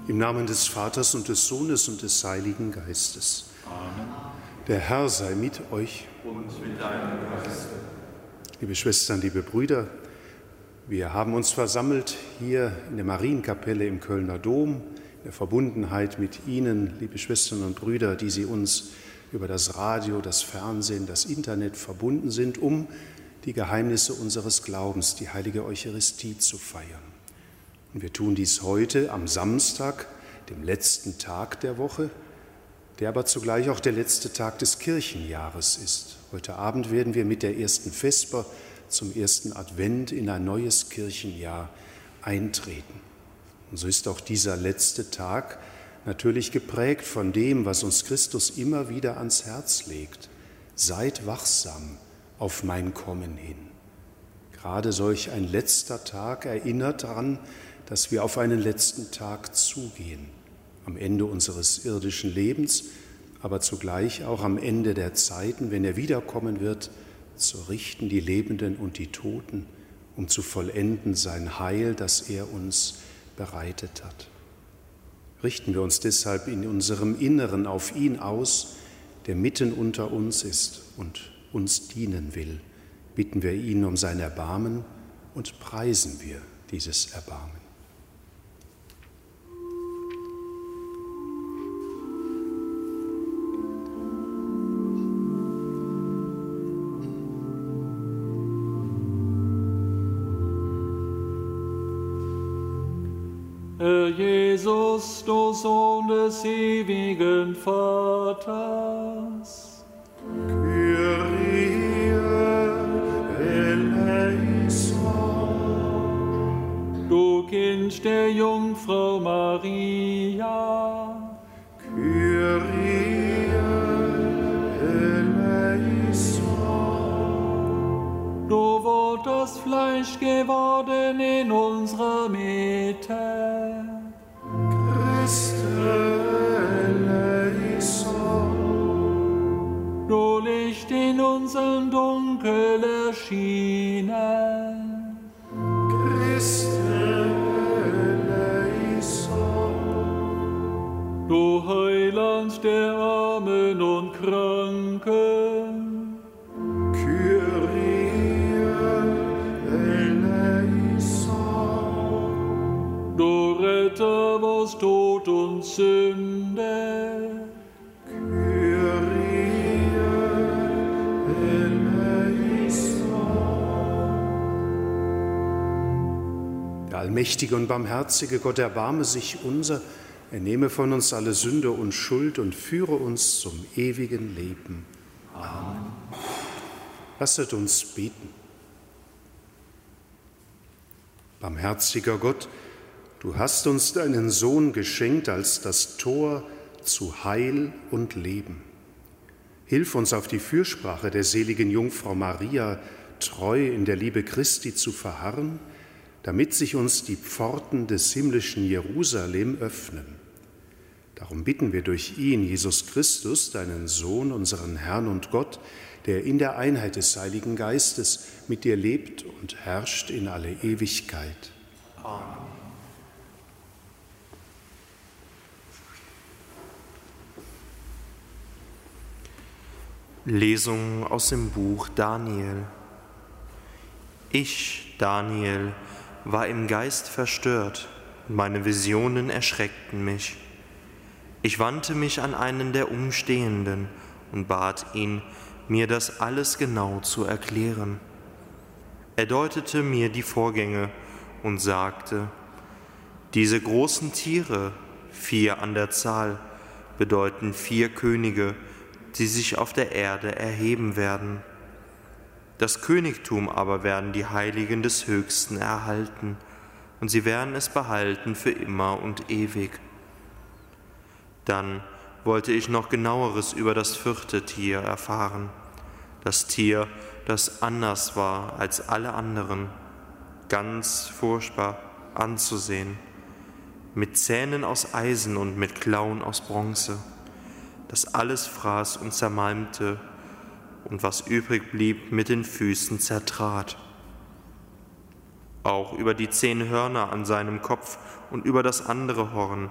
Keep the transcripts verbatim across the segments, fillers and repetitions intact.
Im Namen des Vaters und des Sohnes und des Heiligen Geistes. Amen. Der Herr sei mit euch. Und mit deinem Geiste. Liebe Schwestern, liebe Brüder, wir haben uns versammelt hier in der Marienkapelle im Kölner Dom, in der Verbundenheit mit Ihnen, liebe Schwestern und Brüder, die Sie uns über das Radio, das Fernsehen, das Internet verbunden sind, um die Geheimnisse unseres Glaubens, die heilige Eucharistie, zu feiern. Und wir tun dies heute am Samstag, dem letzten Tag der Woche, der aber zugleich auch der letzte Tag des Kirchenjahres ist. Heute Abend werden wir mit der ersten Vesper zum ersten Advent in ein neues Kirchenjahr eintreten. Und so ist auch dieser letzte Tag natürlich geprägt von dem, was uns Christus immer wieder ans Herz legt. Seid wachsam auf mein Kommen hin. Gerade solch ein letzter Tag erinnert daran, dass wir auf einen letzten Tag zugehen, am Ende unseres irdischen Lebens, aber zugleich auch am Ende der Zeiten, wenn er wiederkommen wird, zu richten die Lebenden und die Toten, um zu vollenden sein Heil, das er uns bereitet hat. Richten wir uns deshalb in unserem Inneren auf ihn aus, der mitten unter uns ist und uns dienen will. Bitten wir ihn um sein Erbarmen und preisen wir dieses Erbarmen. Herr Jesus, du Sohn des ewigen Vaters, Kyrie eleison. Du Kind der Jungfrau Maria, Kyrie eleison. du Wort das Fleisch geworden in unserer Mitte, du Licht in unserem Dunkel erschienen, Christe eleison. du Heiland der Armen und Kranken, Kyrie eleison. du Retter aus Tod und Sünde, Der allmächtige und barmherzige Gott erbarme sich unser, er nehme von uns alle Sünde und Schuld und führe uns zum ewigen Leben. Amen. Lasset uns beten. Barmherziger Gott, du hast uns deinen Sohn geschenkt als das Tor zu Heil und Leben. Hilf uns auf die Fürsprache der seligen Jungfrau Maria treu in der Liebe Christi zu verharren, damit sich uns die Pforten des himmlischen Jerusalem öffnen. Darum bitten wir durch ihn, Jesus Christus, deinen Sohn, unseren Herrn und Gott, der in der Einheit des Heiligen Geistes mit dir lebt und herrscht in alle Ewigkeit. Amen. Lesung aus dem Buch Daniel. Ich, Daniel, war im Geist verstört, meine Visionen erschreckten mich. Ich wandte mich an einen der Umstehenden und bat ihn, mir das alles genau zu erklären. Er deutete mir die Vorgänge und sagte, diese großen Tiere, vier an der Zahl, bedeuten vier Könige, die sich auf der Erde erheben werden. Das Königtum aber werden die Heiligen des Höchsten erhalten, und sie werden es behalten für immer und ewig. Dann wollte ich noch Genaueres über das vierte Tier erfahren, das Tier, das anders war als alle anderen, ganz furchtbar anzusehen, mit Zähnen aus Eisen und mit Klauen aus Bronze, das alles fraß und zermalmte, und was übrig blieb, mit den Füßen zertrat. Auch über die zehn Hörner an seinem Kopf und über das andere Horn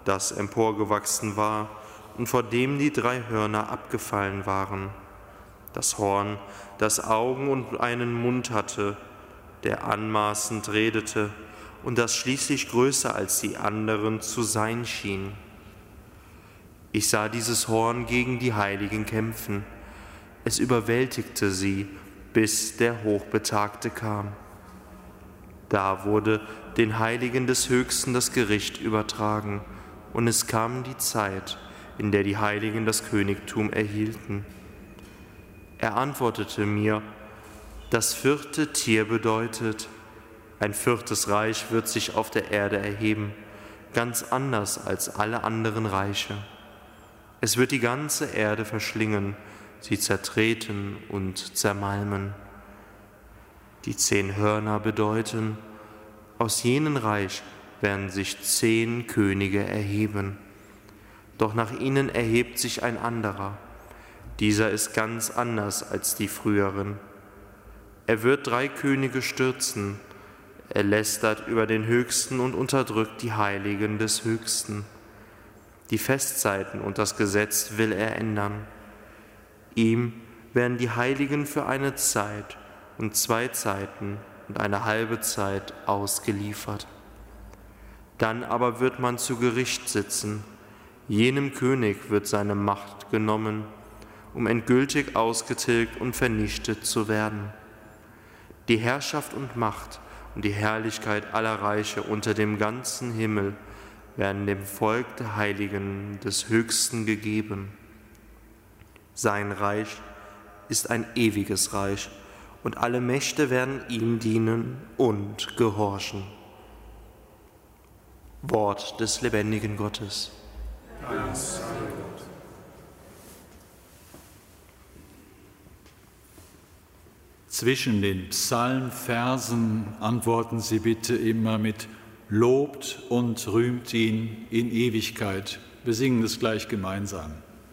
das emporgewachsen war und vor dem die drei Hörner abgefallen waren. Das Horn, das Augen und einen Mund hatte, der anmaßend redete und das schließlich größer als die anderen zu sein schien. Ich sah dieses Horn gegen die Heiligen kämpfen. Es überwältigte sie, bis der Hochbetagte kam. Da wurde den Heiligen des Höchsten das Gericht übertragen, und es kam die Zeit, in der die Heiligen das Königtum erhielten. Er antwortete mir, das vierte Tier bedeutet, ein viertes Reich wird sich auf der Erde erheben, ganz anders als alle anderen Reiche. Es wird die ganze Erde verschlingen, sie zertreten und zermalmen. Die zehn Hörner bedeuten, aus jenem Reich werden sich zehn Könige erheben. Doch nach ihnen erhebt sich ein anderer. Dieser ist ganz anders als die früheren. Er wird drei Könige stürzen. Er lästert über den Höchsten und unterdrückt die Heiligen des Höchsten. Die Festzeiten und das Gesetz will er ändern. Ihm werden die Heiligen für eine Zeit und zwei Zeiten und eine halbe Zeit ausgeliefert. Dann aber wird man zu Gericht sitzen. Jenem König wird seine Macht genommen, um endgültig ausgetilgt und vernichtet zu werden. Die Herrschaft und Macht und die Herrlichkeit aller Reiche unter dem ganzen Himmel werden dem Volk der Heiligen des Höchsten gegeben. Sein Reich ist ein ewiges Reich, und alle Mächte werden ihm dienen und gehorchen. Wort des lebendigen Gottes. Dank sei Gott. Zwischen den Psalmversen antworten Sie bitte immer mit Lobt und rühmt ihn in Ewigkeit. Wir singen es gleich gemeinsam.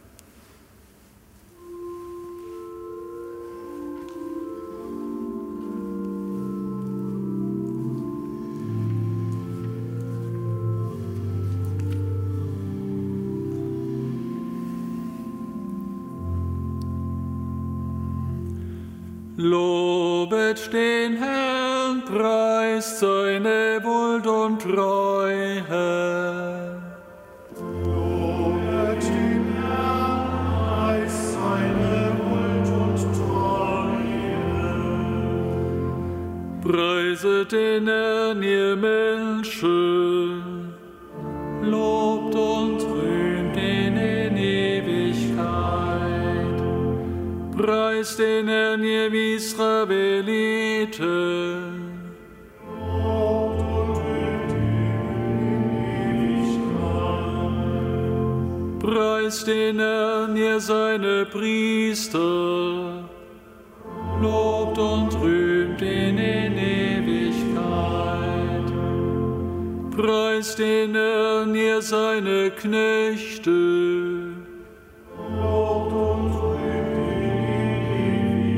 Lobet den Herrn, preist seine Huld und Treue. Lobet den Herrn, preist seine Huld und Treue. Preiset den Herrn, ihr Menschen, lobt und rühmt ihn in Ewigkeit. Preist den Herrn, ihr Israeliten. Lobt und rühmt ihn in Ewigkeit. Preist den Herrn, ihr seine Priester. Lobt und rühmt ihn in Ewigkeit. Preist den Herrn, ihr seine Knechte. Lobt und rühmt ihn in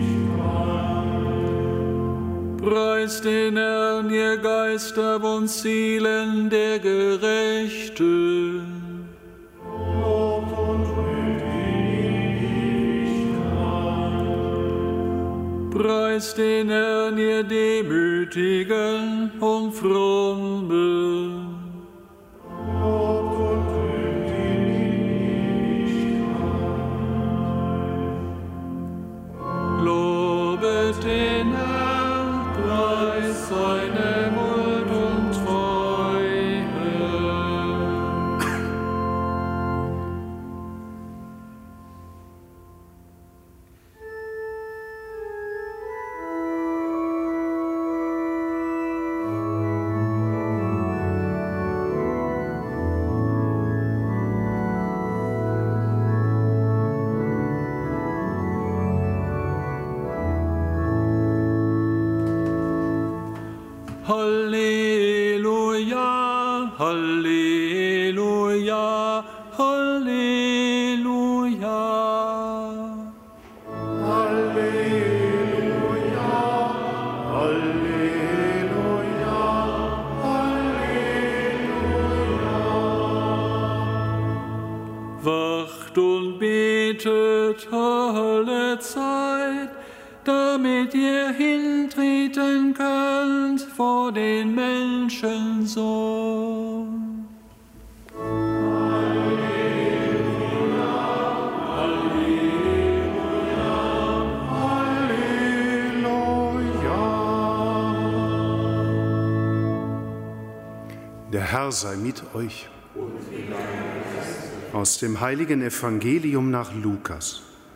Ewigkeit. Preist den Herrn, ihr Geister und Seelen der Gerechten. Lobt und rühmt ihn in Ewigkeit. Preist den Herrn, ihr Demütigen und Frommen. Lobt und rühmt ihn in Ewigkeit. Lobet den Herrn, preist seine Huld und Treue. Halleluja, Halleluja, Halleluja. Halleluja, Halleluja, Halleluja. Halleluja, Halleluja, Halleluja. Halleluja, Halleluja, Halleluja. Halleluja, Halleluja, Halleluja. Halleluja, Halleluja, Halleluja. Halleluja, Halleluja, Halleluja. Halleluja, Halleluja, Halleluja. Halleluja, Halleluja, Halleluja. betet alle Zeit, damit ihr hintreten könnt vor den Menschensohn. Der Herr sei mit euch. Aus dem heiligen Evangelium nach Lukas.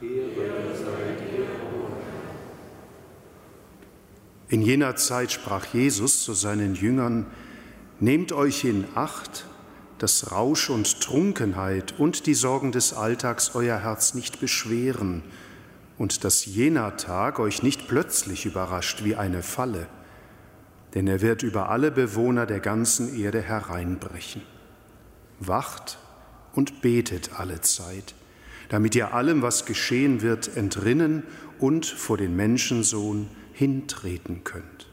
In jener Zeit sprach Jesus zu seinen Jüngern: Nehmt euch in Acht, dass Rausch und Trunkenheit und die Sorgen des Alltags euer Herz nicht beschweren und dass jener Tag euch nicht plötzlich überrascht wie eine Falle. Denn er wird über alle Bewohner der ganzen Erde hereinbrechen. Wacht und betet alle Zeit, damit ihr allem, was geschehen wird, entrinnen und vor den Menschensohn hintreten könnt.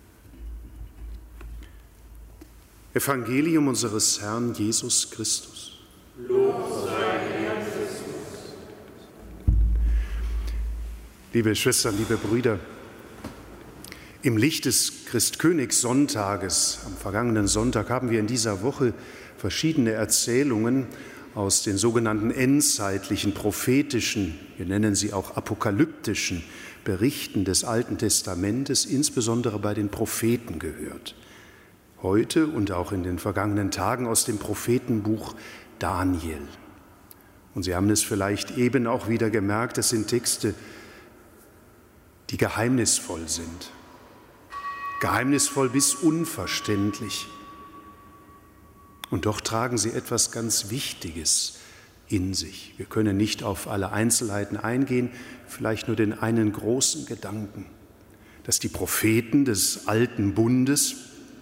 Evangelium unseres Herrn Jesus Christus. Lob sei dir, Christus. Liebe Schwestern, liebe Brüder, im Licht des Christkönigssonntages, am vergangenen Sonntag, haben wir in dieser Woche verschiedene Erzählungen aus den sogenannten endzeitlichen, prophetischen, wir nennen sie auch apokalyptischen Berichten des Alten Testamentes, insbesondere bei den Propheten, gehört. Heute und auch in den vergangenen Tagen aus dem Prophetenbuch Daniel. Und Sie haben es vielleicht eben auch wieder gemerkt, das sind Texte, die geheimnisvoll sind. Geheimnisvoll bis unverständlich. Und doch tragen sie etwas ganz Wichtiges in sich. Wir können nicht auf alle Einzelheiten eingehen, vielleicht nur den einen großen Gedanken, dass die Propheten des Alten Bundes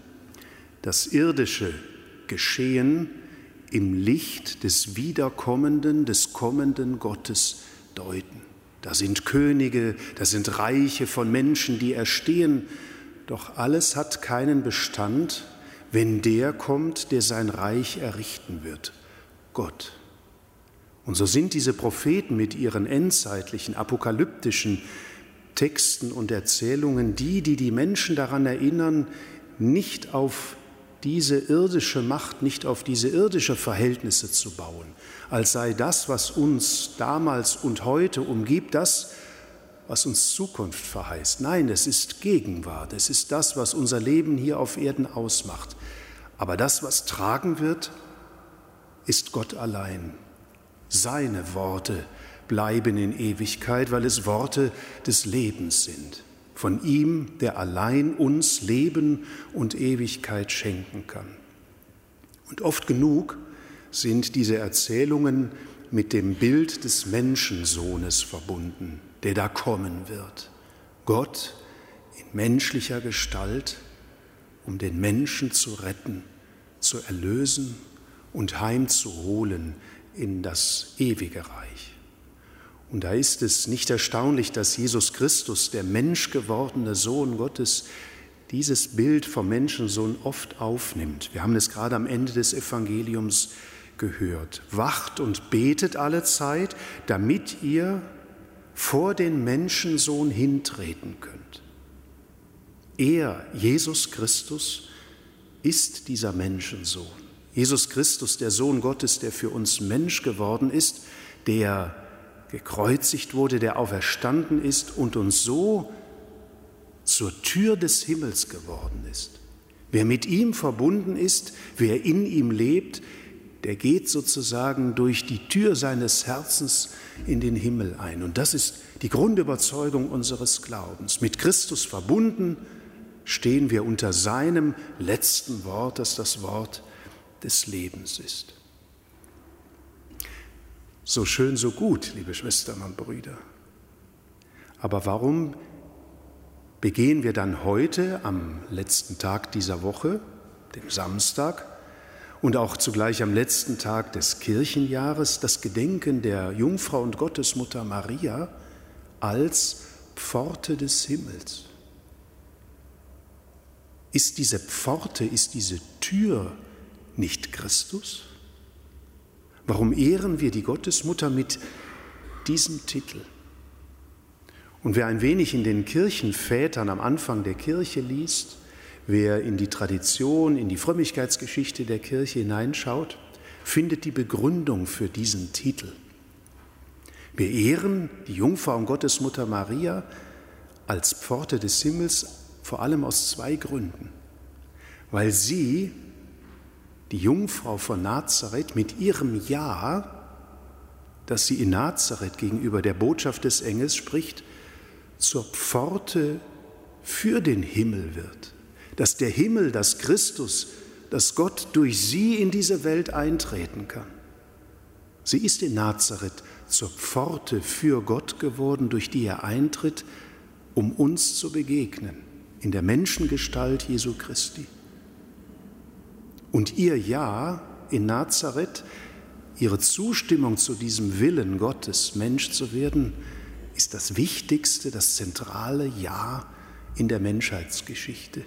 das irdische Geschehen im Licht des wiederkommenden, des kommenden Gottes deuten. Da sind Könige, da sind Reiche von Menschen, die erstehen. Doch alles hat keinen Bestand, wenn der kommt, der sein Reich errichten wird, Gott. Und so sind diese Propheten mit ihren endzeitlichen, apokalyptischen Texten und Erzählungen die, die die Menschen daran erinnern, nicht auf diese irdische Macht, nicht auf diese irdische Verhältnisse zu bauen, als sei das, was uns damals und heute umgibt, das, was uns Zukunft verheißt. Nein, es ist Gegenwart, es ist das, was unser Leben hier auf Erden ausmacht. Aber das, was tragen wird, ist Gott allein. Seine Worte bleiben in Ewigkeit, weil es Worte des Lebens sind. Von ihm, der allein uns Leben und Ewigkeit schenken kann. Und oft genug sind diese Erzählungen mit dem Bild des Menschensohnes verbunden, der da kommen wird. Gott in menschlicher Gestalt, um den Menschen zu retten, zu erlösen und heimzuholen in das ewige Reich. Und da ist es nicht erstaunlich, dass Jesus Christus, der menschgewordene Sohn Gottes, dieses Bild vom Menschensohn oft aufnimmt. Wir haben es gerade am Ende des Evangeliums gehört. Wacht und betet alle Zeit, damit ihr vor den Menschensohn hintreten könnt. Er, Jesus Christus, ist dieser Menschensohn. Jesus Christus, der Sohn Gottes, der für uns Mensch geworden ist, der gekreuzigt wurde, der auferstanden ist und uns so zur Tür des Himmels geworden ist. Wer mit ihm verbunden ist, wer in ihm lebt, der geht sozusagen durch die Tür seines Herzens in den Himmel ein. Und das ist die Grundüberzeugung unseres Glaubens. Mit Christus verbunden stehen wir unter seinem letzten Wort, das das Wort des Lebens ist. So schön, so gut, liebe Schwestern und Brüder. Aber warum begehen wir dann heute am letzten Tag dieser Woche, dem Samstag, und auch zugleich am letzten Tag des Kirchenjahres das Gedenken der Jungfrau und Gottesmutter Maria als Pforte des Himmels? Ist diese Pforte, ist diese Tür nicht Christus? Warum ehren wir die Gottesmutter mit mit diesem Titel. Und wer ein wenig in den Kirchenvätern am Anfang der Kirche liest, wer in die Tradition, in die Frömmigkeitsgeschichte der Kirche hineinschaut, findet die Begründung für diesen Titel. Wir ehren die Jungfrau und Gottesmutter Maria als Pforte des Himmels vor allem aus zwei Gründen. Weil sie, die Jungfrau von Nazareth, mit ihrem Ja, das sie in Nazareth gegenüber der Botschaft des Engels spricht, zur Pforte für den Himmel wird. Dass der Himmel, dass Christus, dass Gott durch sie in diese Welt eintreten kann. Sie ist in Nazareth zur Pforte für Gott geworden, durch die er eintritt, um uns zu begegnen, in der Menschengestalt Jesu Christi. Und ihr Ja in Nazareth, ihre Zustimmung zu diesem Willen Gottes, Mensch zu werden, ist das wichtigste, das zentrale Ja in der Menschheitsgeschichte.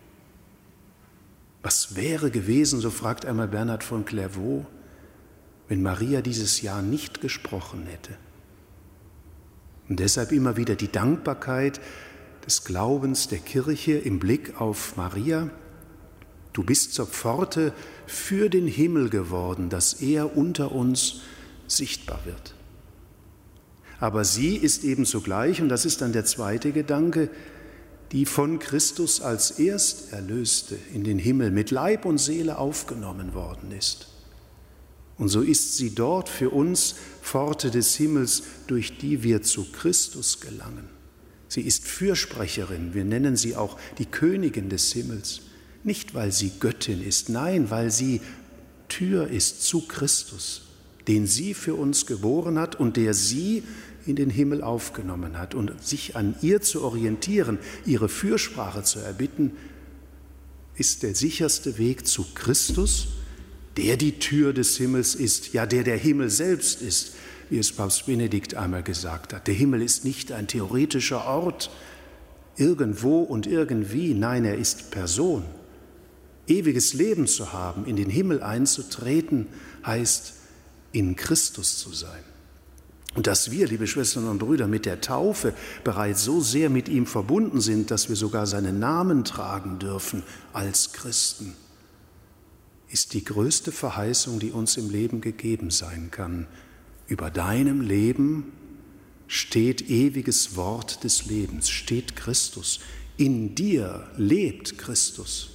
Was wäre gewesen, so fragt einmal Bernhard von Clairvaux, wenn Maria dieses Ja nicht gesprochen hätte? Und deshalb immer wieder die Dankbarkeit des Glaubens der Kirche im Blick auf Maria. Du bist zur Pforte für den Himmel geworden, dass er unter uns sichtbar wird. Aber sie ist eben zugleich, und das ist dann der zweite Gedanke, die von Christus als Ersterlöste in den Himmel mit Leib und Seele aufgenommen worden ist. Und so ist sie dort für uns Pforte des Himmels, durch die wir zu Christus gelangen. Sie ist Fürsprecherin, wir nennen sie auch die Königin des Himmels. Nicht, weil sie Göttin ist, nein, weil sie Tür ist zu Christus, den sie für uns geboren hat und der sie in den Himmel aufgenommen hat. Und sich an ihr zu orientieren, ihre Fürsprache zu erbitten, ist der sicherste Weg zu Christus, der die Tür des Himmels ist, ja, der der Himmel selbst ist, wie es Papst Benedikt einmal gesagt hat. Der Himmel ist nicht ein theoretischer Ort, irgendwo und irgendwie, nein, er ist Person. Ewiges Leben zu haben, in den Himmel einzutreten, heißt, in Christus zu sein. Und dass wir, liebe Schwestern und Brüder, mit der Taufe bereits so sehr mit ihm verbunden sind, dass wir sogar seinen Namen tragen dürfen als Christen, ist die größte Verheißung, die uns im Leben gegeben sein kann. Über deinem Leben steht ewiges Wort des Lebens, steht Christus. In dir lebt Christus.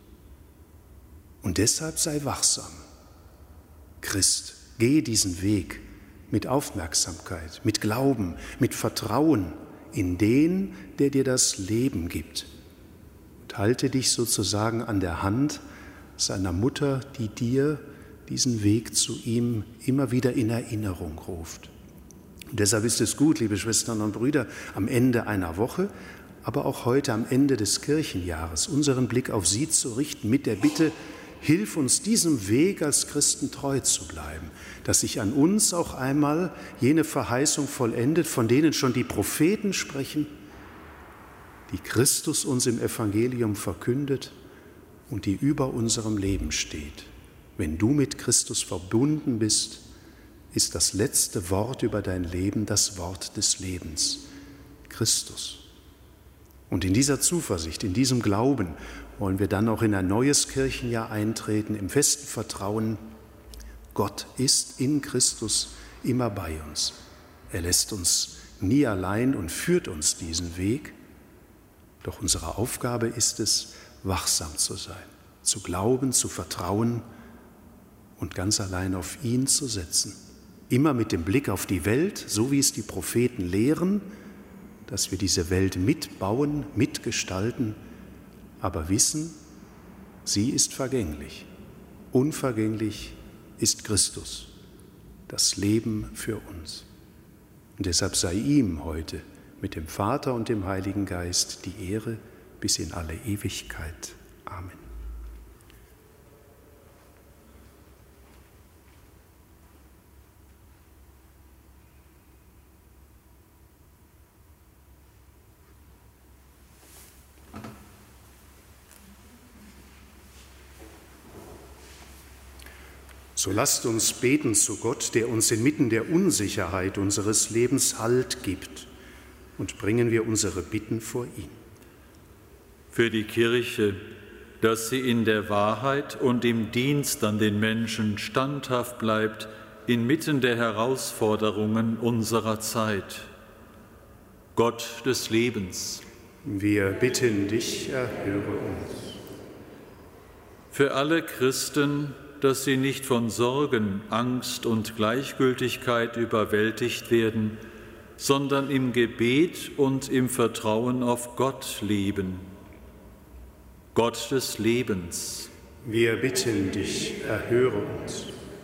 Und deshalb sei wachsam. Christ, geh diesen Weg mit Aufmerksamkeit, mit Glauben, mit Vertrauen in den, der dir das Leben gibt. Und halte dich sozusagen an der Hand seiner Mutter, die dir diesen Weg zu ihm immer wieder in Erinnerung ruft. Und deshalb ist es gut, liebe Schwestern und Brüder, am Ende einer Woche, aber auch heute am Ende des Kirchenjahres, unseren Blick auf sie zu richten mit der Bitte, hilf uns, diesem Weg als Christen treu zu bleiben, dass sich an uns auch einmal jene Verheißung vollendet, von denen schon die Propheten sprechen, die Christus uns im Evangelium verkündet und die über unserem Leben steht. Wenn du mit Christus verbunden bist, ist das letzte Wort über dein Leben das Wort des Lebens, Christus. Und in dieser Zuversicht, in diesem Glauben wollen wir dann auch in ein neues Kirchenjahr eintreten, im festen Vertrauen, Gott ist in Christus immer bei uns. Er lässt uns nie allein und führt uns diesen Weg. Doch unsere Aufgabe ist es, wachsam zu sein, zu glauben, zu vertrauen und ganz allein auf ihn zu setzen. Immer mit dem Blick auf die Welt, so wie es die Propheten lehren, dass wir diese Welt mitbauen, mitgestalten, aber wissen, sie ist vergänglich. Unvergänglich ist Christus, das Leben für uns. Und deshalb sei ihm heute mit dem Vater und dem Heiligen Geist die Ehre bis in alle Ewigkeit. Amen. So lasst uns beten zu Gott, der uns inmitten der Unsicherheit unseres Lebens Halt gibt, und bringen wir unsere Bitten vor ihn. Für die Kirche, dass sie in der Wahrheit und im Dienst an den Menschen standhaft bleibt, inmitten der Herausforderungen unserer Zeit. Gott des Lebens, wir bitten dich, erhöre uns. Für alle Christen, dass sie nicht von Sorgen, Angst und Gleichgültigkeit überwältigt werden, sondern im Gebet und im Vertrauen auf Gott leben. Gott des Lebens, wir bitten dich, erhöre uns.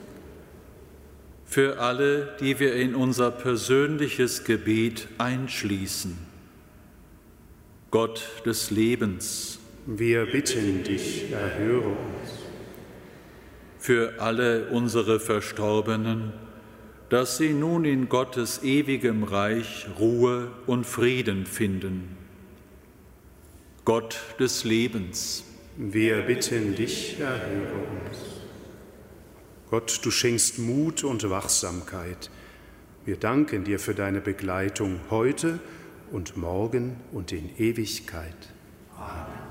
Für alle, die wir in unser persönliches Gebet einschließen. Gott des Lebens, wir bitten dich, erhöre uns. Für alle unsere Verstorbenen, dass sie nun in Gottes ewigem Reich Ruhe und Frieden finden. Gott des Lebens, wir bitten dich, erhöre uns. Gott, du schenkst Mut und Wachsamkeit. Wir danken dir für deine Begleitung heute und morgen und in Ewigkeit. Amen.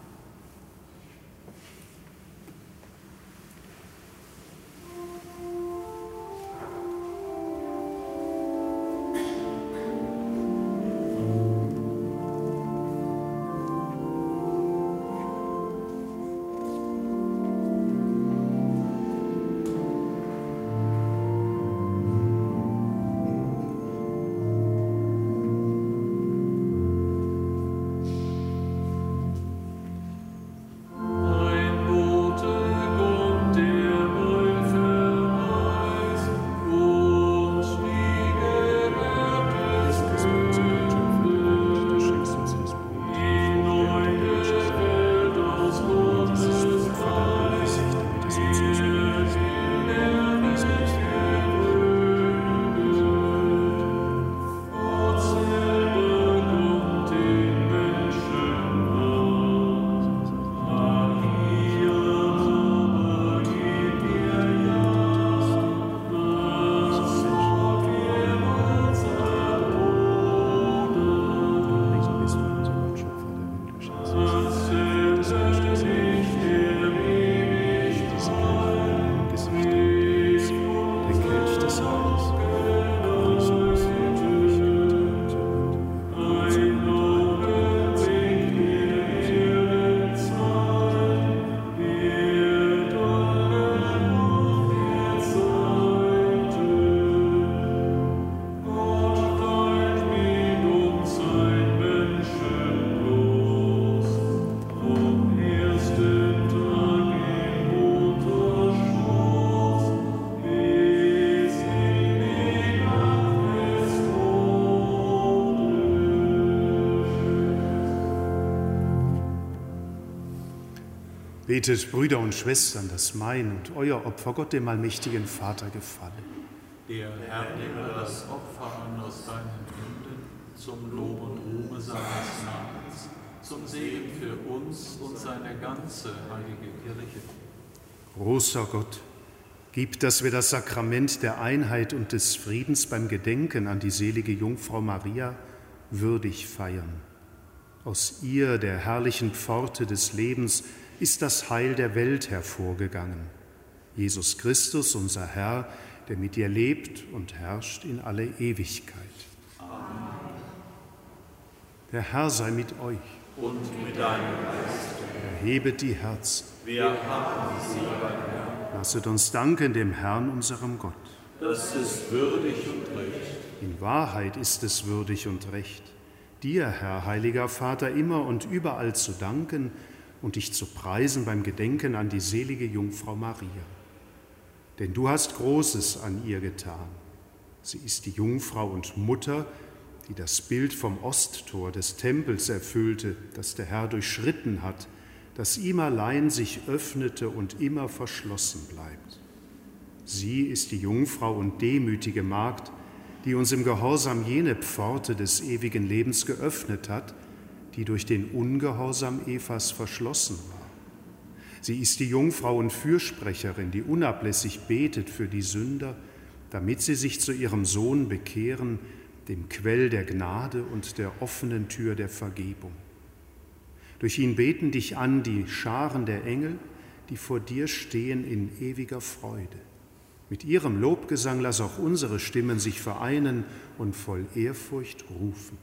Betet, Brüder und Schwestern, dass mein und euer Opfer Gott, dem allmächtigen Vater, gefalle. Der Herr nehme das Opfer an aus deinen Händen zum Lob und Ruhme seines Namens, zum Segen für uns und seine ganze heilige Kirche. Großer Gott, gib, dass wir das Sakrament der Einheit und des Friedens beim Gedenken an die selige Jungfrau Maria würdig feiern. Aus ihr, der herrlichen Pforte des Lebens, ist das Heil der Welt hervorgegangen. Jesus Christus, unser Herr, der mit dir lebt und herrscht in alle Ewigkeit. Amen. Der Herr sei mit euch. Und mit deinem Geist. Erhebet die Herzen. Wir haben sie, Herr. Lasset uns danken dem Herrn, unserem Gott. Das ist würdig und recht. In Wahrheit ist es würdig und recht, dir, Herr, heiliger Vater, immer und überall zu danken und dich zu preisen beim Gedenken an die selige Jungfrau Maria. Denn du hast Großes an ihr getan. Sie ist die Jungfrau und Mutter, die das Bild vom Osttor des Tempels erfüllte, das der Herr durchschritten hat, das ihm allein sich öffnete und immer verschlossen bleibt. Sie ist die Jungfrau und demütige Magd, die uns im Gehorsam jene Pforte des ewigen Lebens geöffnet hat, die durch den Ungehorsam Evas verschlossen war. Sie ist die Jungfrau und Fürsprecherin, die unablässig betet für die Sünder, damit sie sich zu ihrem Sohn bekehren, dem Quell der Gnade und der offenen Tür der Vergebung. Durch ihn beten dich an die Scharen der Engel, die vor dir stehen in ewiger Freude. Mit ihrem Lobgesang lass auch unsere Stimmen sich vereinen und voll Ehrfurcht rufen.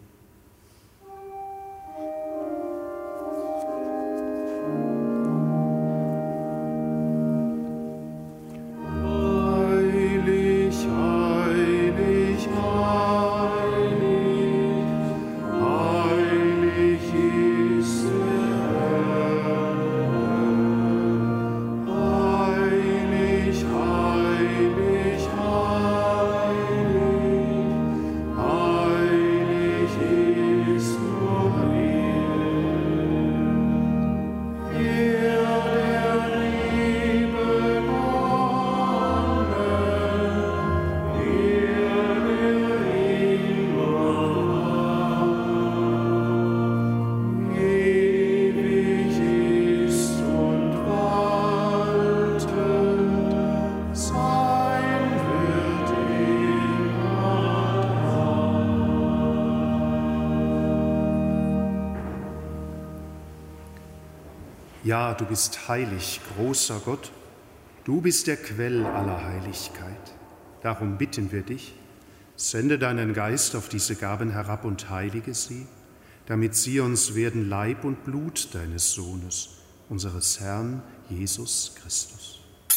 Ja, du bist heilig, großer Gott, du bist der Quell aller Heiligkeit. Darum bitten wir dich, sende deinen Geist auf diese Gaben herab und heilige sie, damit sie uns werden Leib und Blut deines Sohnes, unseres Herrn Jesus Christus.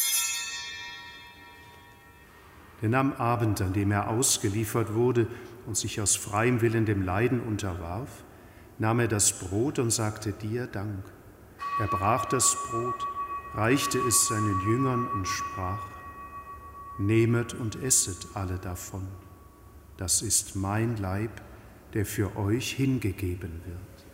Denn am Abend, an dem er ausgeliefert wurde und sich aus freiem Willen dem Leiden unterwarf, nahm er das Brot und sagte dir Dank. Er brach das Brot, reichte es seinen Jüngern und sprach: Nehmet und esset alle davon. Das ist mein Leib, der für euch hingegeben wird.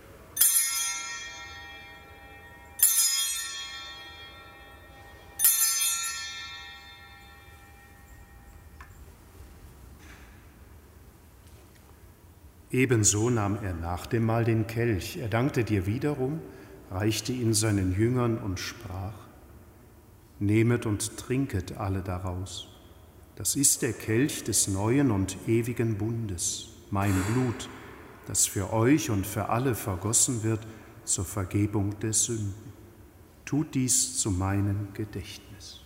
Ebenso nahm er nach dem Mahl den Kelch. Er dankte dir wiederum, reichte ihn seinen Jüngern und sprach: Nehmet und trinket alle daraus. Das ist der Kelch des neuen und ewigen Bundes, mein Blut, das für euch und für alle vergossen wird zur Vergebung der Sünden. Tut dies zu meinem Gedächtnis.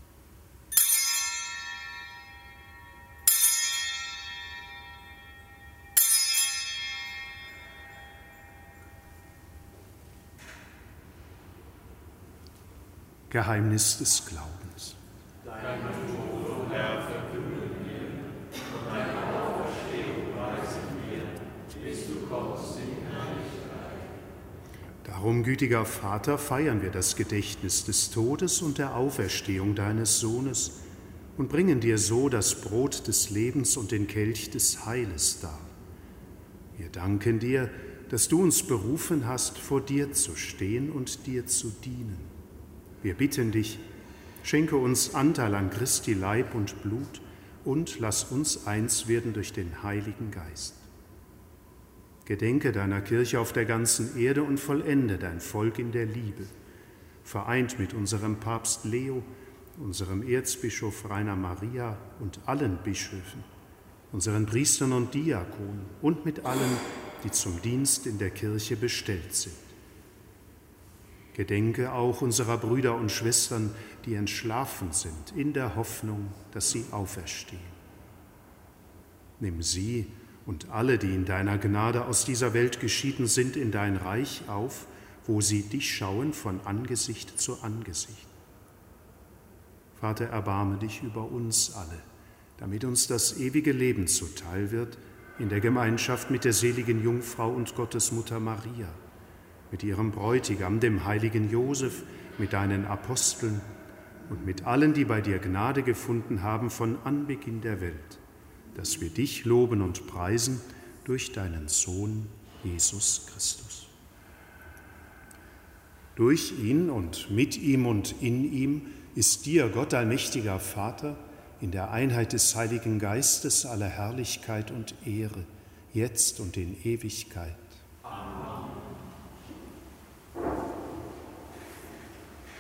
Geheimnis des Glaubens. Deinen Tod, Herr, verkünden wir, und deine Auferstehung preisen wir, bis du kommst in Herrlichkeit. Darum, gütiger Vater, feiern wir das Gedächtnis des Todes und der Auferstehung deines Sohnes und bringen dir so das Brot des Lebens und den Kelch des Heiles dar. Wir danken dir, dass du uns berufen hast, vor dir zu stehen und dir zu dienen. Wir bitten dich, schenke uns Anteil an Christi Leib und Blut und lass uns eins werden durch den Heiligen Geist. Gedenke deiner Kirche auf der ganzen Erde und vollende dein Volk in der Liebe, vereint mit unserem Papst Leo, unserem Erzbischof Rainer Maria und allen Bischöfen, unseren Priestern und Diakonen und mit allen, die zum Dienst in der Kirche bestellt sind. Gedenke auch unserer Brüder und Schwestern, die entschlafen sind, in der Hoffnung, dass sie auferstehen. Nimm sie und alle, die in deiner Gnade aus dieser Welt geschieden sind, in dein Reich auf, wo sie dich schauen von Angesicht zu Angesicht. Vater, erbarme dich über uns alle, damit uns das ewige Leben zuteil wird, in der Gemeinschaft mit der seligen Jungfrau und Gottesmutter Maria, mit ihrem Bräutigam, dem heiligen Josef, mit deinen Aposteln und mit allen, die bei dir Gnade gefunden haben von Anbeginn der Welt, dass wir dich loben und preisen durch deinen Sohn Jesus Christus. Durch ihn und mit ihm und in ihm ist dir, Gott allmächtiger Vater, in der Einheit des Heiligen Geistes alle Herrlichkeit und Ehre, jetzt und in Ewigkeit. Amen.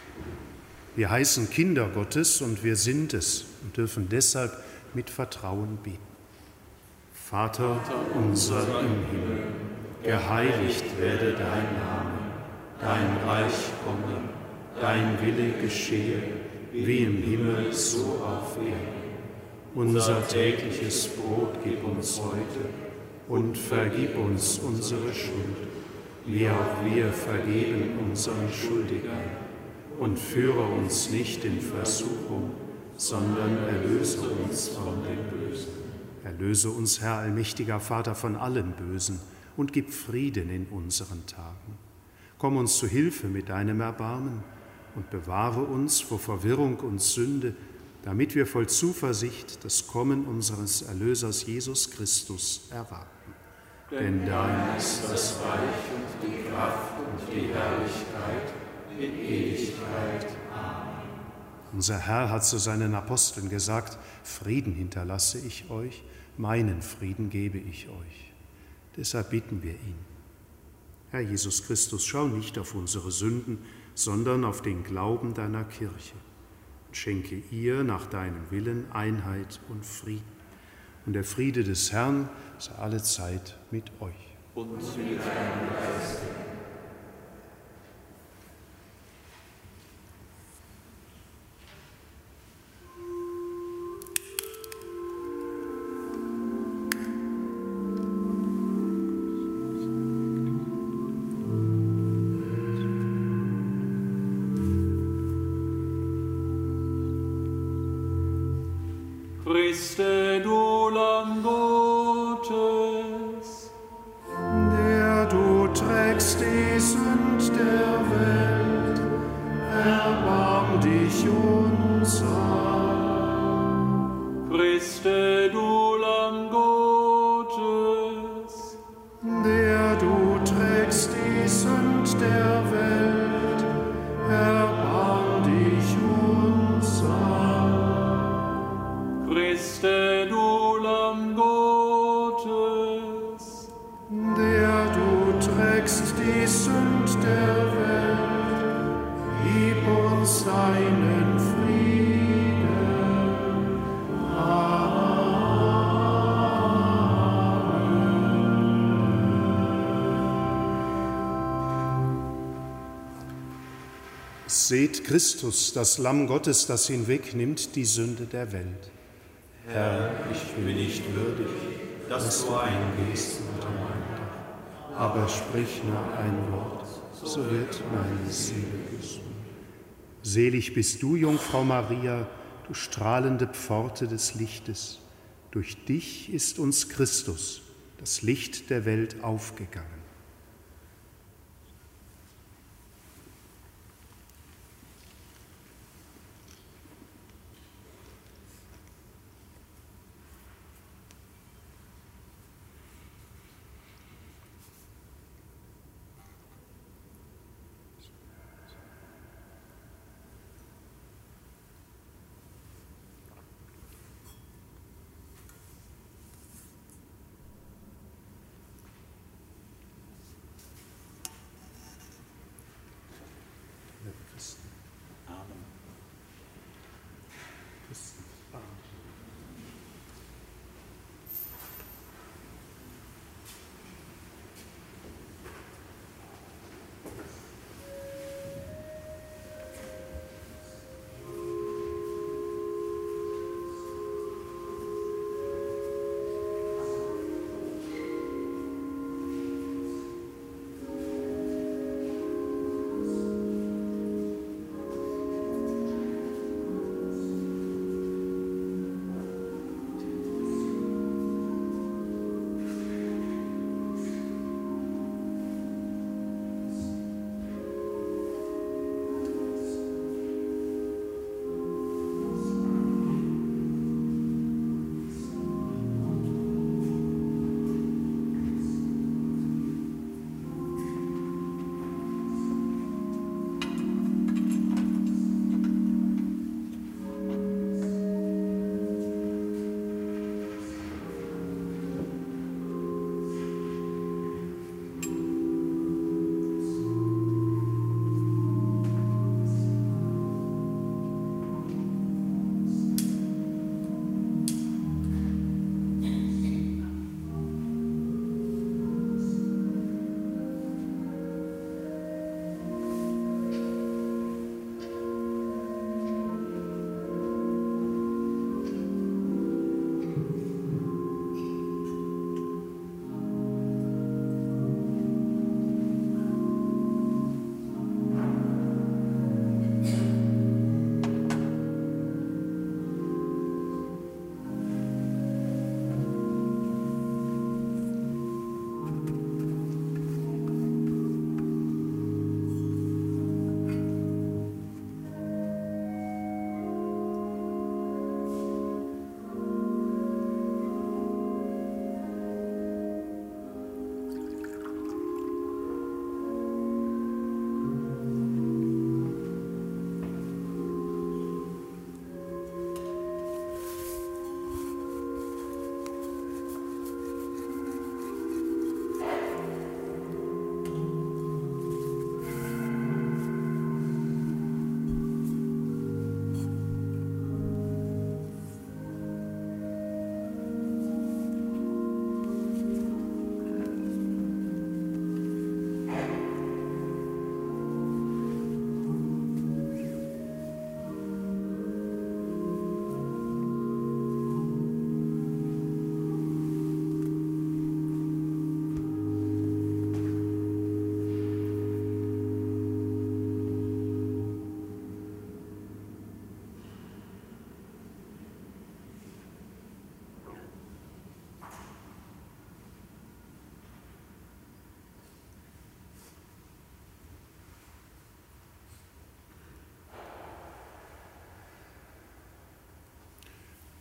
Wir heißen Kinder Gottes und wir sind es und dürfen deshalb mit Vertrauen beten. Vater unser im Himmel, geheiligt werde dein Name, dein Reich komme, dein Wille geschehe, wie im Himmel so auf Erden. Unser tägliches Brot gib uns heute und vergib uns unsere Schuld, wie auch wir vergeben unseren Schuldigern. Und führe uns nicht in Versuchung, sondern erlöse uns von dem Bösen. Erlöse uns, Herr allmächtiger Vater, von allem Bösen und gib Frieden in unseren Tagen. Komm uns zu Hilfe mit deinem Erbarmen und bewahre uns vor Verwirrung und Sünde, damit wir voll Zuversicht das Kommen unseres Erlösers Jesus Christus erwarten. Denn dein ist das Reich und die Kraft und die Herrlichkeit in Ewigkeit. Amen. Unser Herr hat zu seinen Aposteln gesagt: Frieden hinterlasse ich euch, meinen Frieden gebe ich euch. Deshalb bitten wir ihn. Herr Jesus Christus, schau nicht auf unsere Sünden, sondern auf den Glauben deiner Kirche und schenke ihr nach deinem Willen Einheit und Frieden. Und der Friede des Herrn sei alle Zeit mit euch. Und mit deinem Geist. Christe, du Lamm Gottes, der du trägst die Sünd der Welt, erbarm dich unser. Christe, du Lamm Gottes, der du trägst die Sünd der Welt, erbarm dich unser. Christe, du Lamm Gottes, der du trägst die Sünd der Welt, gib uns deinen Frieden. Amen. Seht Christus, das Lamm Gottes, das hinwegnimmt die Sünde der Welt. Herr, ich bin nicht würdig, dass du eingehst unter mein Dach, aber sprich nur ein Wort, so wird meine Seele gesund. Selig bist du, Jungfrau Maria, du strahlende Pforte des Lichtes. Durch dich ist uns Christus, das Licht der Welt, aufgegangen.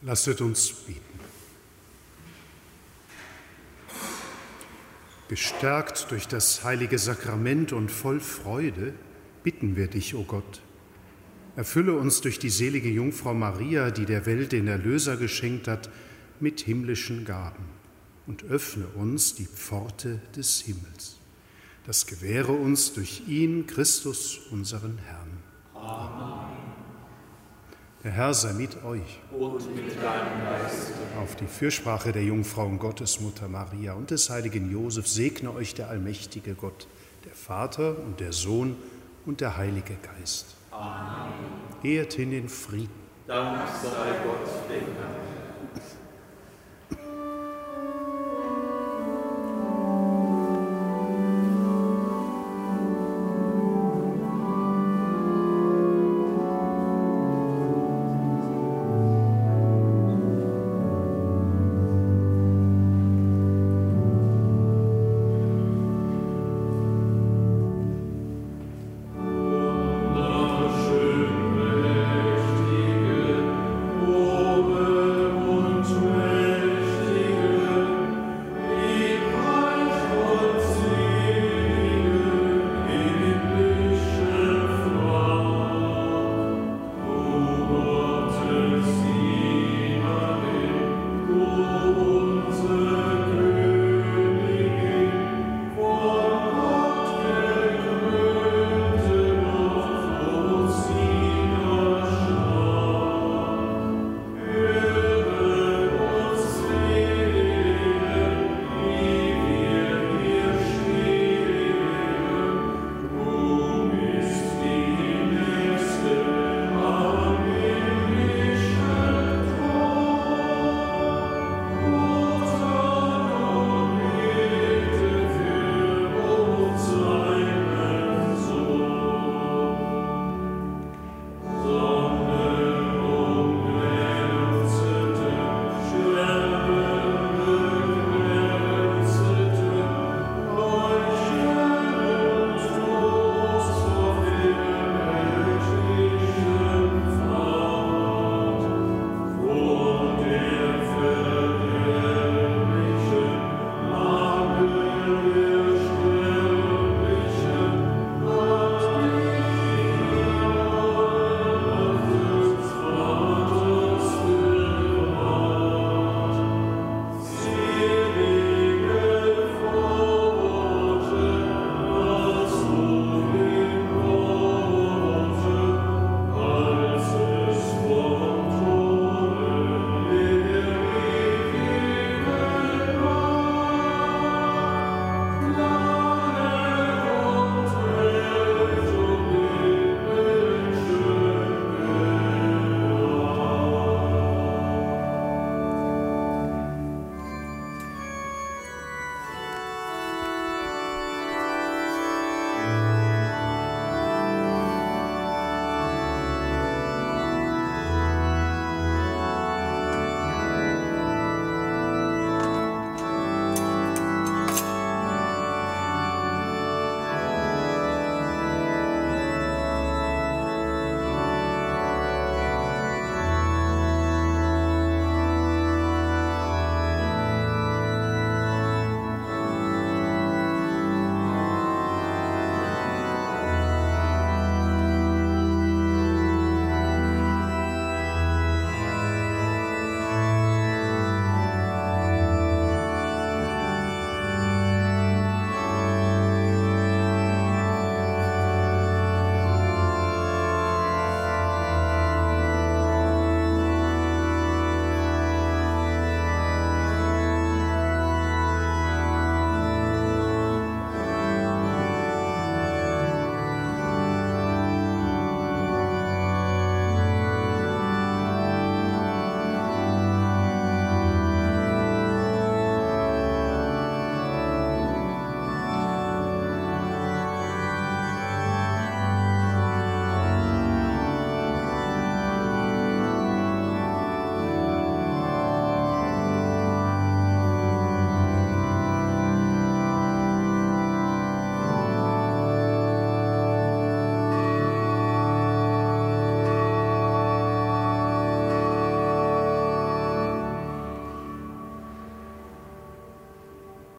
Lasset uns beten. Gestärkt durch das heilige Sakrament und voll Freude bitten wir dich, o Gott. Erfülle uns durch die selige Jungfrau Maria, die der Welt den Erlöser geschenkt hat, mit himmlischen Gaben und öffne uns die Pforte des Himmels. Das gewähre uns durch ihn, Christus, unseren Herrn. Amen. Der Herr sei mit euch. Und mit deinem Geist. Auf die Fürsprache der Jungfrau und Gottesmutter Maria und des heiligen Josef segne euch der allmächtige Gott, der Vater und der Sohn und der Heilige Geist. Amen. Geht in den Frieden. Dank sei Gott, dem Herrn.